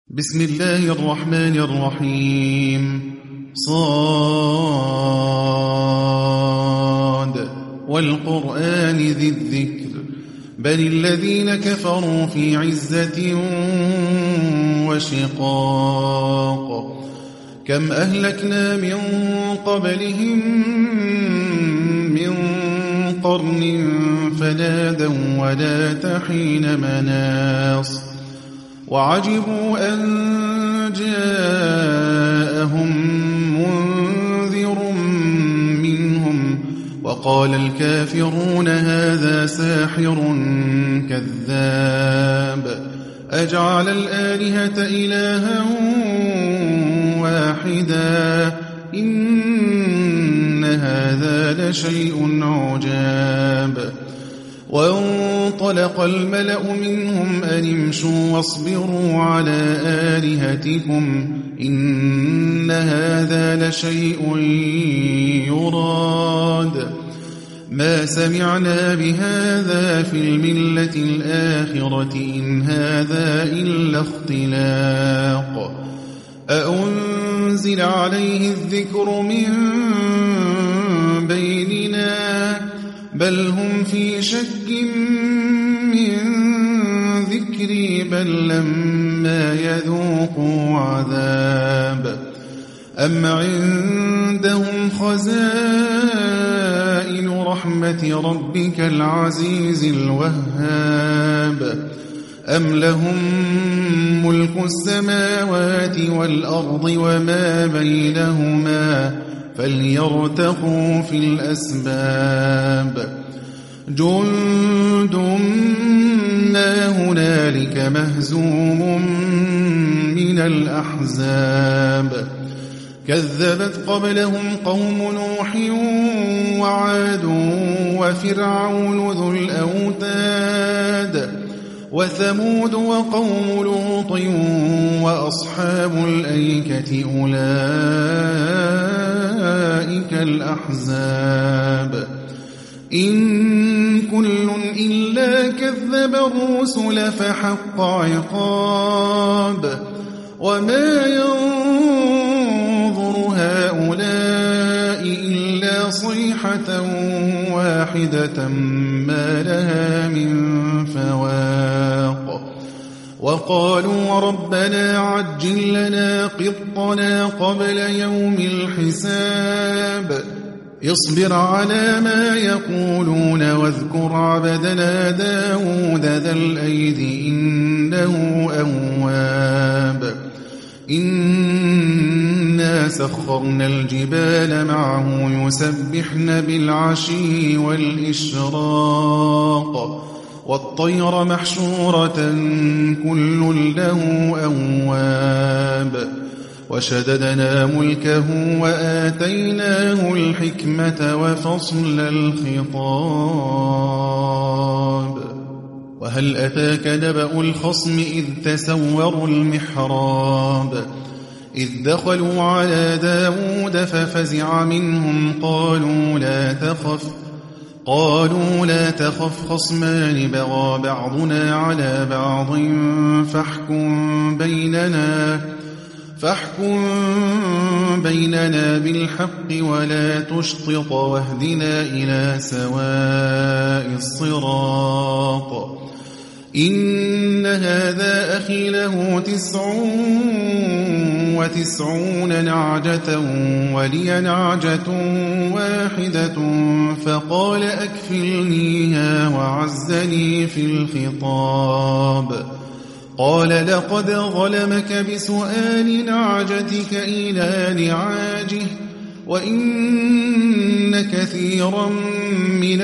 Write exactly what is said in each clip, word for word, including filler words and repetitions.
بسم الله الرحمن الرحيم صاد والقرآن ذي الذكر بل الذين كفروا في عزة وشقاق كم أهلكنا من قبلهم من قرن فنادوا ولا تحين مناص وعجبوا أن جاءهم منذر منهم وقال الكافرون هذا ساحر كذاب أجعل الآلهة إلها واحدا إن هذا لشيء عجاب وانطلق الملأ منهم أن امشوا واصبروا على آلهتكم إن هذا لشيء يراد ما سمعنا بهذا في الملة الآخرة إن هذا إلا اختلاق أأنزل عليه الذكر من بيننا بل هم في شك من ذكري بل لما يذوقوا عذاب أم عندهم خزائن رحمة ربك العزيز الوهاب أم لهم ملك السماوات والأرض وما بينهما فليرتقوا في الأسباب جند ما هنالك مهزوم من الأحزاب كذبت قبلهم قوم نوح وعاد وفرعون ذو الأوتاد وثمود وقوم لوط وأصحاب الأيكة أولئك الأحزاب إن كل إلا كذب الرسل فحق عقاب وما ينظر هؤلاء إلا صيحة واحدة ما لها من فواق وقالوا ربنا عجل لنا قطنا قبل يوم الحساب اصبر على ما يقولون واذكر عبدنا داود ذا الأيد إنه أواب إنا سخرنا الجبال معه يسبحن بالعشي والإشراق والطير محشورة كل له أواب وشددنا ملكه وآتيناه الحكمة وفصل الخطاب وهل أتاك نبأ الخصم إذ تسوروا المحراب إذ دخلوا على داود ففزع منهم قالوا لا تخف قالوا لا تخف خصمان بغى بعضنا على بعض فاحكم بيننا فاحكم بيننا بالحق ولا تشطط واهدنا إلى سواء الصراط إن هذا أخي له تسع وتسعون نعجة ولي نعجة واحدة فقال أكفلنيها وعزني في الخطاب قال لقد ظلمك بسؤال نعجتك إلى نعاجه وإن كثيرا من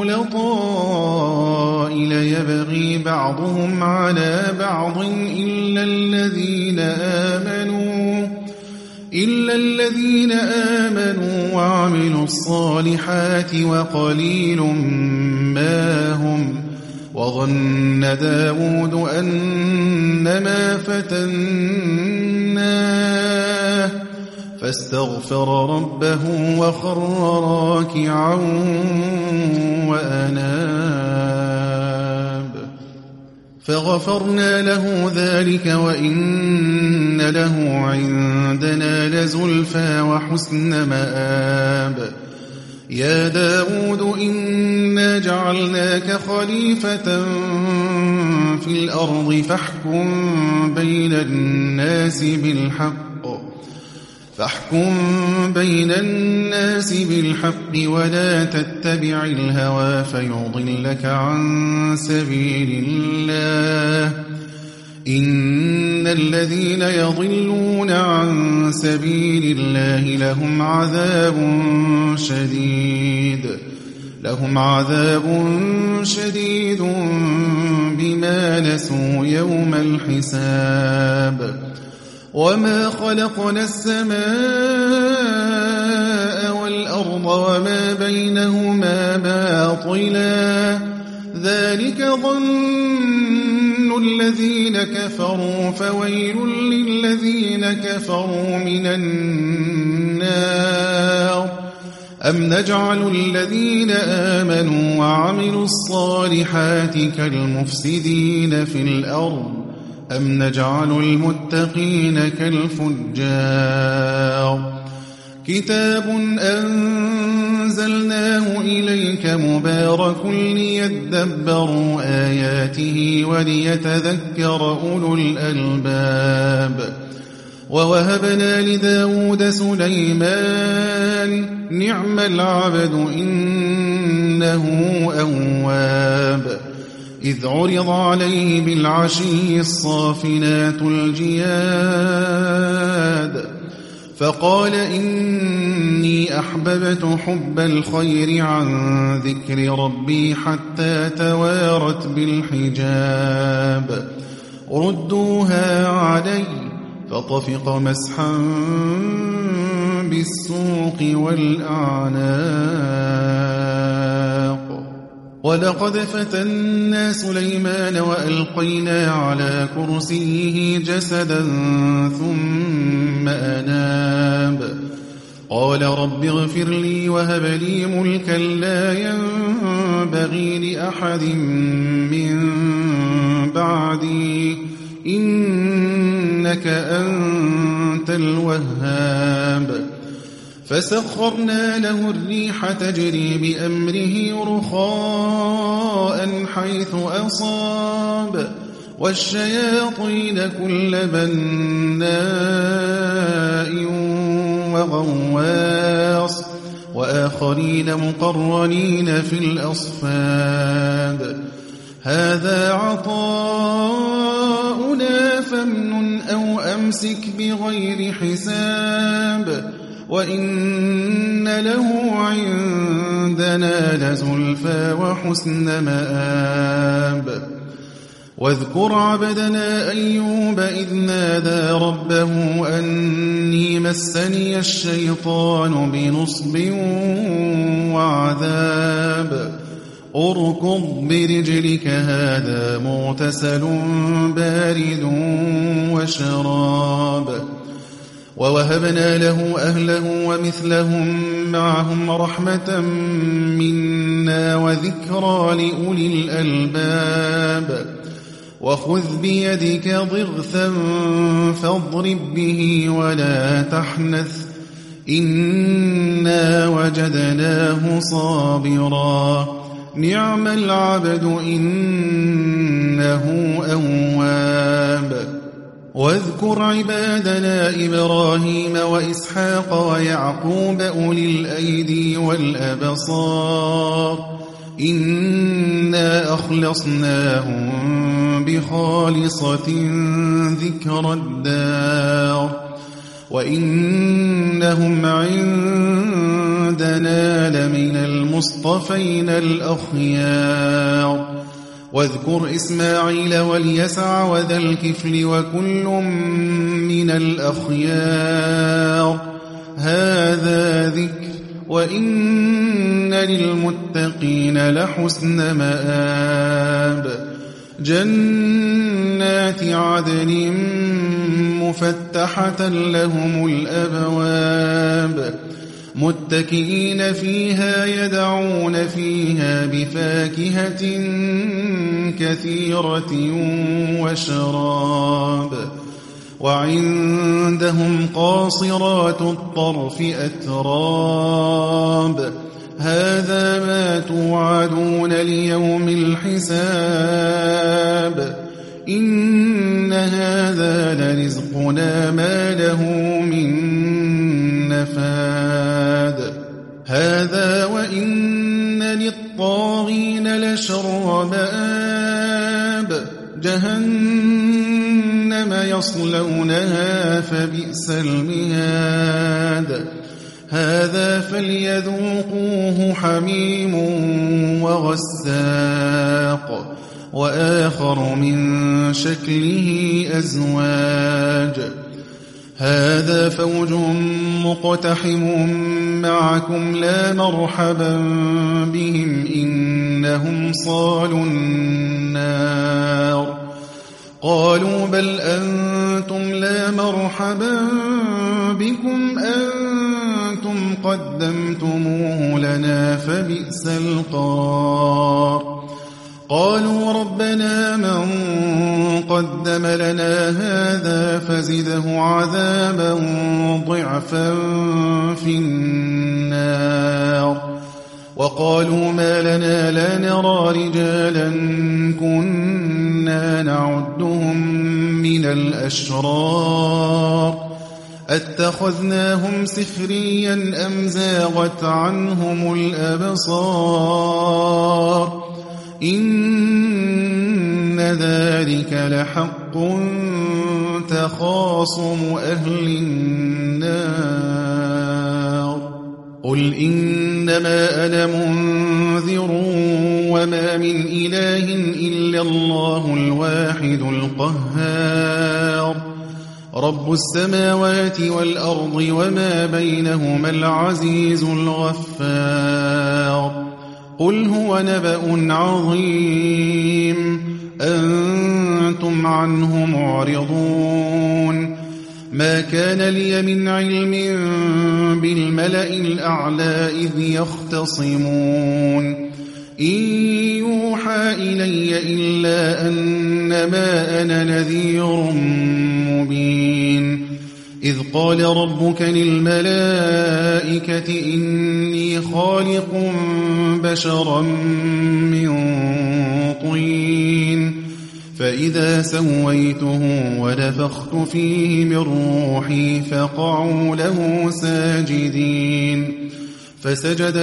الخلطاء ليبغي بعضهم على بعض إلا الذين آمنوا إلا الذين آمنوا وعملوا الصالحات وقليل ما هم وظن داود أنما فتناه فاستغفر ربه وخر راكعا وأناب فغفرنا له ذلك وإن له عندنا لزلفى وحسن مآب. يا داود إنا جعلناك خليفة في الأرض فاحكم بين الناس بالحق فاحكم بين الناس بالحق ولا تتبع الهوى فيضلك عن سبيل الله. إن الذين يضلون عن سبيل الله لهم عذاب شديد لهم عذاب شديد بما نسوا يوم الحساب. وما خلقنا السماء والأرض وما بينهما باطلا ذلك ظن الذين كفروا فويل للذين كفروا من النار. أم نجعل الذين آمنوا وعملوا الصالحات كالمفسدين في الأرض أم نجعل المتقين كالفجار. كتاب أنزلناه إليك مبارك ليدبروا آياته وليتذكر أولو الألباب. ووهبنا لداود سليمان نعم العبد إنه أواب. إذ عرض عليه بالعشي الصافنات الجياد فقال إني أحببت حب الخير عن ذكر ربي حتى توارت بالحجاب. ردوها علي فطفق مسحا بالسوق والأعناق. ولقد فتنا سليمان وألقينا على كرسيه جسدا ثم أناب. قال رب اغفر لي وهب لي ملكا لا ينبغي لأحد من بعدي إنك أنت الوهاب. فسخرنا له الريح تجري بأمره رخاء حيث أصاب والشياطين كل بناء وغواص وآخرين مقرنين في الأصفاد. هذا عطاؤنا فامنن أو أمسك بغير حساب وإن له عندنا لزلفى وحسن مآب. واذكر عبدنا أيوب إذ نادى ربه أني مسني الشيطان بنصب وعذاب. اركض برجلك هذا مغتسل بارد وشراب. ووهبنا له أهله ومثلهم معهم رحمة منا وذكرى لأولي الألباب. وخذ بيدك ضغثا فاضرب به ولا تحنث إنا وجدناه صابرا نعم العبد إنه أواب. واذكر عبادنا إبراهيم وإسحاق ويعقوب أولي الأيدي والأبصار إنا أخلصناهم بخالصة ذكر الدار وإنهم عندنا لمن المصطفين الأخيار. واذكر إسماعيل واليسع وذا الكفل وكل من الأخيار هذا ذكر وإن للمتقين لحسن مآب. جنات عدن مفتحة لهم الأبواب متكئين فيها يدعون فيها بفاكهة كثيرة وشراب وعندهم قاصرات الطرف أتراب هذا ما توعدون ليوم الحساب إن هذا لرزقنا ما له من نفاد هذا وإن للطاغين لشر مآب جهنم يصلونها فبئس المهاد هذا فليذوقوه حميم وغساق وآخر من شكله أزواج هذا فوج مقتحم معكم لا مرحبا بهم إنهم صالوا النار قالوا بل أنتم لا مرحبا بكم أنتم قدمتموه لنا فبئس القرار قالوا ربنا من قدم لنا هذا فزده عذابا ضعفا في النار وقالوا ما لنا لا نرى رجالا كنا نعدهم من الأشرار أتخذناهم سخريا أم زاغت عنهم الأبصار إن ذلك لحق تخاصم أهل النار قل إنما أنا منذر وما من إله إلا الله الواحد القهار رب السماوات والأرض وما بينهما العزيز الغفار قل هو نبأ عظيم أنتم عنه معرضون ما كان لي من علم بالملأ الأعلى إذ يختصمون إن يوحى إلي إلا أنما أنا نذير مبين إذ قال ربك للملائكة إني خالق بشرا من طين فإذا سويته ونفخت فيه من روحي فقعوا له ساجدين فسجد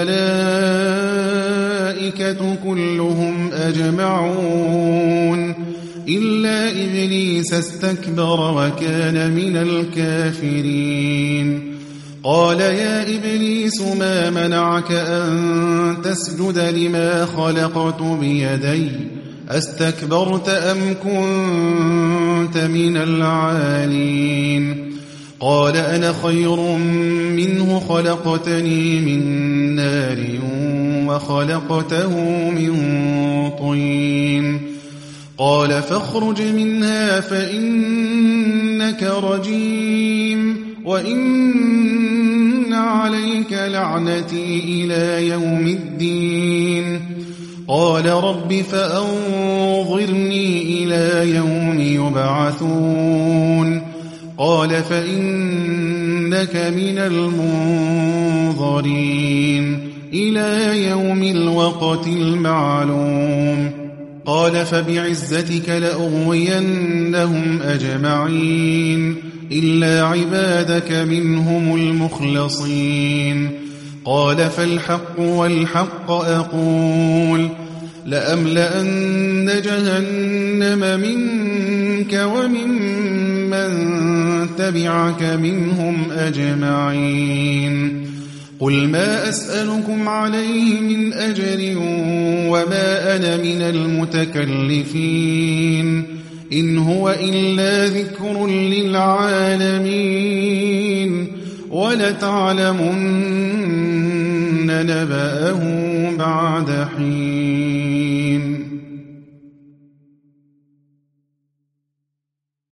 الملائكة كلهم أجمعون إلا إبليس استكبر وكان من الكافرين قال يا إبليس ما منعك أن تسجد لما خلقت بيدي أستكبرت أم كنت من العالين قال أنا خير منه خلقتني من نار وخلقته من طين قال فاخرج منها فإنك رجيم وإن عليك لعنتي إلى يوم الدين قال رب فأنظرني إلى يوم يبعثون قال فإنك من المنظرين إلى يوم الوقت المعلوم قال فبعزتك لأغوينهم أجمعين إلا عبادك منهم المخلصين قال فالحق والحق أقول لأملأن جهنم منك وممن تبعك منهم أجمعين قل ما أسألكم عليه من أجر وما أنا من المتكلفين إن هو إلا ذكر للعالمين ولتعلمن نبأه بعد حين